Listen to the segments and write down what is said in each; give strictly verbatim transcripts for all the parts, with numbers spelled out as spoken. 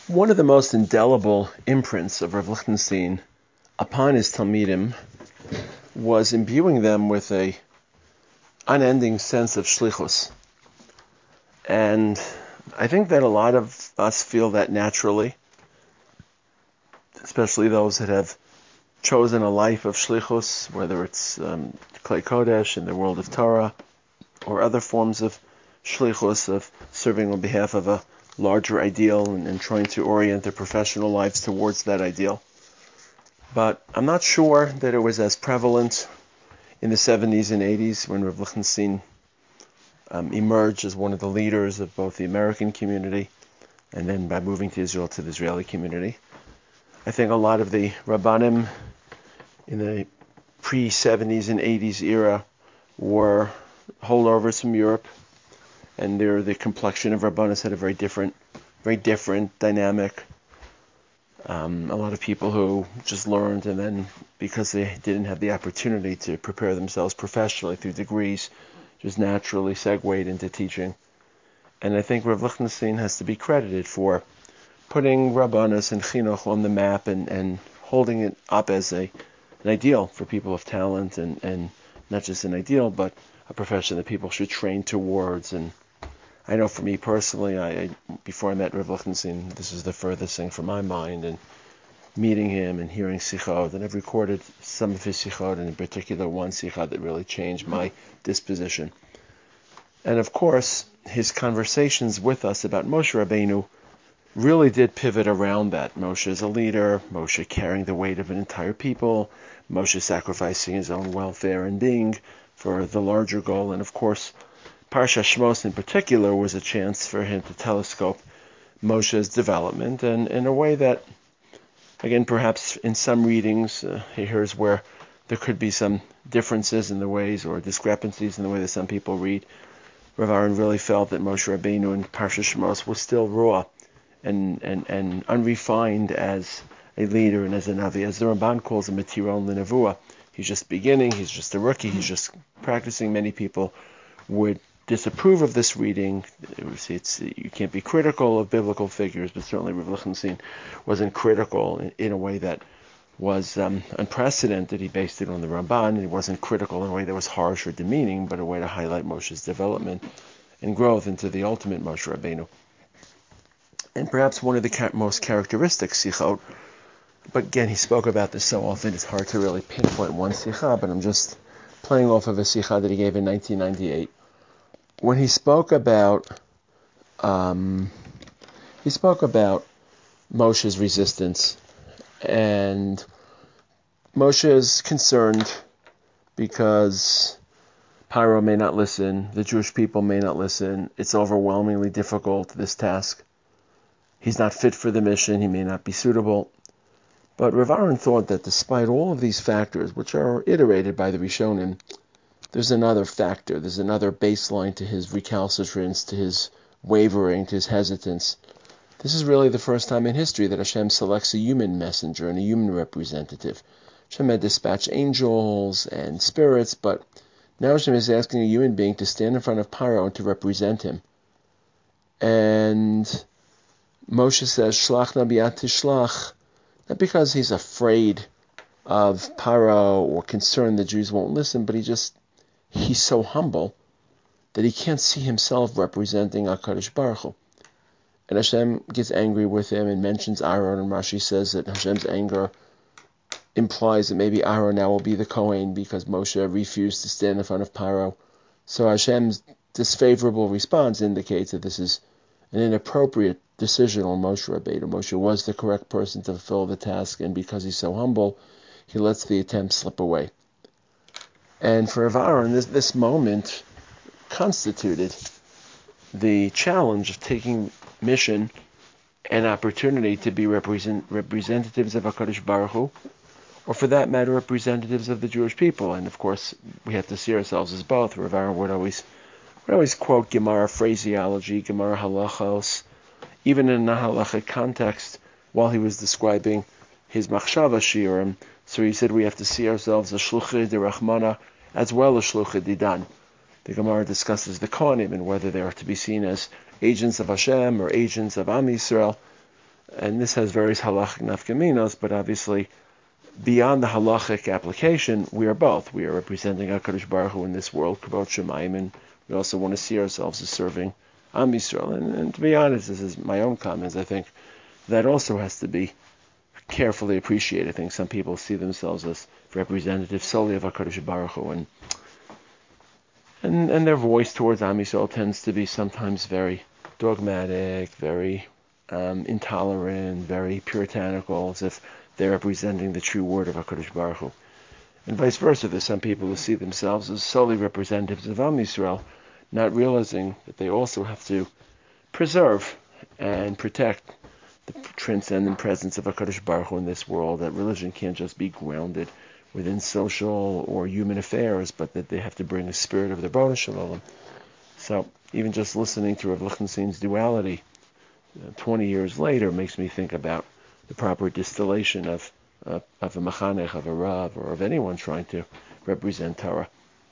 One of the most indelible imprints of Rav Lichtenstein upon his Talmidim was imbuing them with a unending sense of shlichus. And I think that a lot of us feel that naturally, especially those that have chosen a life of shlichus, whether it's um, Klei Kodesh in the world of Torah, or other forms of shlichus, of serving on behalf of a larger ideal and, and trying to orient their professional lives towards that ideal. But I'm not sure that it was as prevalent in the seventies and eighties when Rav Lichtenstein um, emerged as one of the leaders of both the American community and then by moving to Israel to the Israeli community. I think a lot of the Rabbanim in the pre-seventies and eighties era were holdovers from Europe, and their the complexion of Rabbanis had a very different, very different dynamic. Um, a lot of people who just learned, and then because they didn't have the opportunity to prepare themselves professionally through degrees, just naturally segued into teaching. And I think Rav Lichtenstein has to be credited for putting Rabbanis and Chinuch on the map and, and holding it up as a an ideal for people of talent, and, and not just an ideal, but a profession that people should train towards. And I know for me personally, I, I before I met Rav Lichtenstein, this is the furthest thing from my mind, and meeting him and hearing sichot, and I've recorded some of his sichot, and in particular one sichot that really changed my disposition. And of course, his conversations with us about Moshe Rabbeinu really did pivot around that. Moshe is a leader, Moshe carrying the weight of an entire people, Moshe sacrificing his own welfare and being for the larger goal, and of course, Parsha Shmos in particular was a chance for him to telescope Moshe's development, and in a way that, again, perhaps in some readings, uh, here's where there could be some differences in the ways or discrepancies in the way that some people read. Rav Aaron really felt that Moshe Rabbeinu in Parsha Shmos was still raw and, and, and unrefined as a leader and as a Navi. As the Ramban calls him, a Tiron L'Nevuah. He's just beginning, he's just a rookie, he's just practicing. Many people would disapprove of this reading. It's, it's, you can't be critical of biblical figures, but certainly Rav Lichtenstein wasn't critical in, in a way that was um, unprecedented. He based it on the Ramban, and he wasn't critical in a way that was harsh or demeaning, but a way to highlight Moshe's development and growth into the ultimate Moshe Rabbeinu. And perhaps one of the ca- most characteristic sichot, but again, he spoke about this so often, it's hard to really pinpoint one sicha, but I'm just playing off of a sicha that he gave in nineteen ninety-eight. When he spoke about, um, he spoke about Moshe's resistance, and Moshe is concerned because Paro may not listen, the Jewish people may not listen, it's overwhelmingly difficult, this task. He's not fit for the mission, he may not be suitable. But Rav Aaron thought that despite all of these factors, which are iterated by the Rishonim, there's another factor, there's another baseline to his recalcitrance, to his wavering, to his hesitance. This is really the first time in history that Hashem selects a human messenger and a human representative. Hashem had dispatched angels and spirits, but now Hashem is asking a human being to stand in front of Paro and to represent him. And Moshe says, Shlach na b'yad tishlach, not because he's afraid of Paro or concerned the Jews won't listen, but he just, he's so humble that he can't see himself representing HaKadosh Baruch Hu. And Hashem gets angry with him and mentions Aaron, and Rashi says that Hashem's anger implies that maybe Aaron now will be the Kohen because Moshe refused to stand in front of Paro. So Hashem's disfavorable response indicates that this is an inappropriate decision on Moshe Rabbeinu. Moshe was the correct person to fulfill the task, and because he's so humble, he lets the attempt slip away. And for Rav Aaron, this, this moment constituted the challenge of taking mission and opportunity to be represent, representatives of HaKadosh Baruch Hu, or for that matter, representatives of the Jewish people. And of course, we have to see ourselves as both. Rav Aaron would always, would always quote Gemara phraseology, Gemara halachos, even in a halachic context, while he was describing his machshava shiurim. So he said we have to see ourselves as shluchei de Rachmana as well as shluchei didan. The Gemara discusses the Kohanim and whether they are to be seen as agents of Hashem or agents of Am Yisrael. and this has various halachic nafkaminos, but obviously beyond the halachic application, we are both. We are representing HaKadosh Baruch Hu in this world, Kavod Shemayim, and we also want to see ourselves as serving Am Yisrael. And, and to be honest, this is my own comments. I think that also has to be carefully appreciated. I think some people see themselves as representatives solely of HaKadosh Baruch Hu, and and, and their voice towards Am Yisrael tends to be sometimes very dogmatic, very um, intolerant, very puritanical, as if they're representing the true word of HaKadosh Baruch Hu. And vice versa, there's some people who see themselves as solely representatives of Am Yisrael, not realizing that they also have to preserve and protect the transcendent presence of HaKadosh Baruch Hu in this world, that religion can't just be grounded within social or human affairs, but that they have to bring a spirit of the Rebbeinu Shalom. So even just listening to Rav Lichtenstein's duality uh, twenty years later makes me think about the proper distillation of uh, of a machanech, of a rav, or of anyone trying to represent Torah.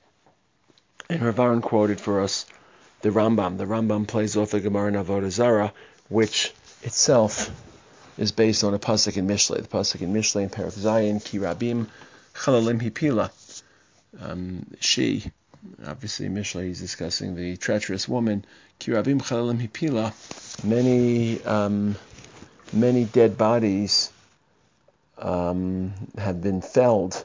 And Rav Aaron quoted for us the Rambam. The Rambam plays off the Gemara in Avodah Zarah, which itself is based on a pasuk in Mishlei. The pasuk in Mishlei in Perek Zayin, Ki Rabim Chalalim Hipila. Um, she, obviously Mishlei is discussing the treacherous woman. Ki Rabim Chalalim Hipila. Many, um, many dead bodies um, have been felled.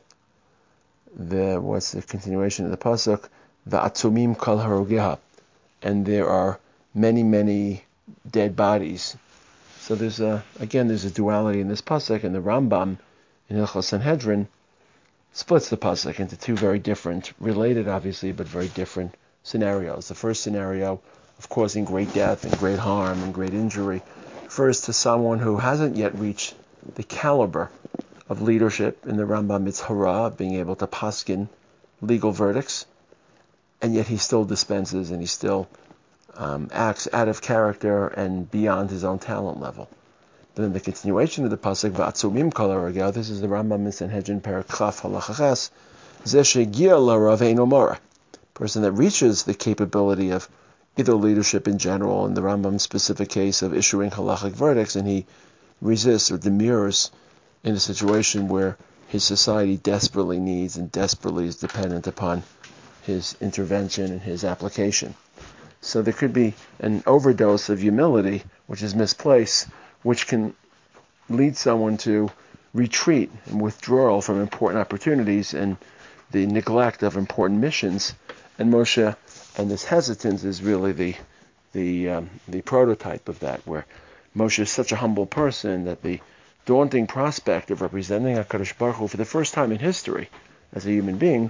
The what's the continuation of the pasuk? Va'atumim kol harogeha, and there are many, many dead bodies. So there's a again there's a duality in this pasuk, and the Rambam in Hilchos Sanhedrin splits the pasuk into two very different, related obviously, but very different scenarios. The first scenario of causing great death and great harm and great injury refers to someone who hasn't yet reached the caliber of leadership. In the Rambam, it's hara, being able to paskin legal verdicts, and yet he still dispenses and he still um, acts out of character and beyond his own talent level. Then in the continuation of the pasuk, va'atzumim kol harogeha, this is the Rambam in Sanhedrin Perek Chaf Halacha Ches, zeh shegiya larav eino mora, person that reaches the capability of either leadership in general, in the Rambam's specific case of issuing halachic verdicts, and he resists or demurs in a situation where his society desperately needs and desperately is dependent upon his intervention and his application. So there could be an overdose of humility, which is misplaced, which can lead someone to retreat and withdrawal from important opportunities and the neglect of important missions. And Moshe and this hesitance is really the the um, the prototype of that, where Moshe is such a humble person that the daunting prospect of representing HaKadosh Baruch Hu for the first time in history as a human being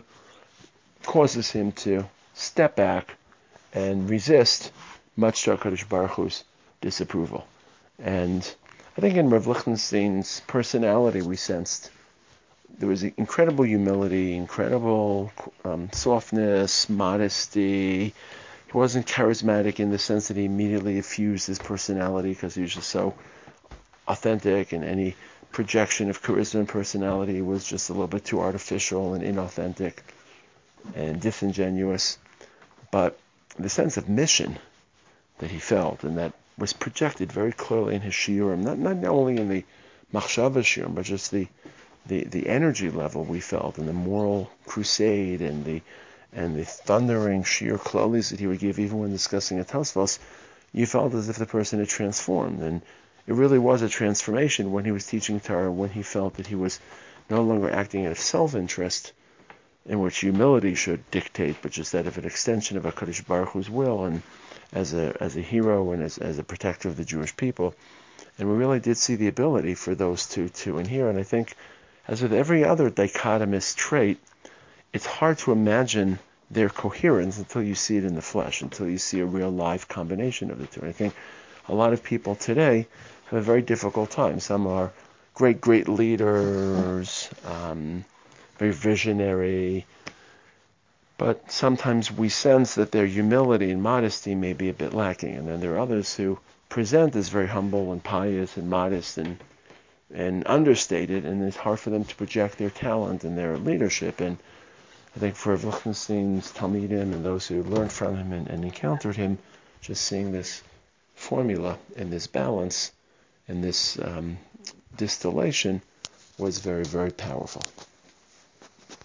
causes him to step back and resist, much to HaKadosh Baruch Hu's disapproval. And I think in Rav Lichtenstein's personality we sensed there was incredible humility, incredible um, softness, modesty. He wasn't charismatic in the sense that he immediately effused his personality because he was just so authentic, and any projection of charisma and personality was just a little bit too artificial and inauthentic and disingenuous. But the sense of mission that he felt, and that was projected very clearly in his shiurim, not, not only in the machshava shiurim, but just the, the, the energy level we felt, and the moral crusade, and the and the thundering shiur klolis that he would give even when discussing a Tosfos, you felt as if the person had transformed. And it really was a transformation when he was teaching Torah, when he felt that he was no longer acting out of self-interest, in which humility should dictate, but just that of an extension of HaKadosh Baruch Hu's will, and as a as a hero and as, as a protector of the Jewish people. And we really did see the ability for those two to inhere. And I think, as with every other dichotomous trait, it's hard to imagine their coherence until you see it in the flesh, until you see a real live combination of the two. And I think a lot of people today have a very difficult time. Some are great, great leaders, um, very visionary, but sometimes we sense that their humility and modesty may be a bit lacking. And then there are others who present as very humble and pious and modest and and understated, and it's hard for them to project their talent and their leadership. And I think for Lichtenstein's Talmidim and those who learned from him and, and encountered him, just seeing this formula and this balance and this um, distillation was very, very powerful.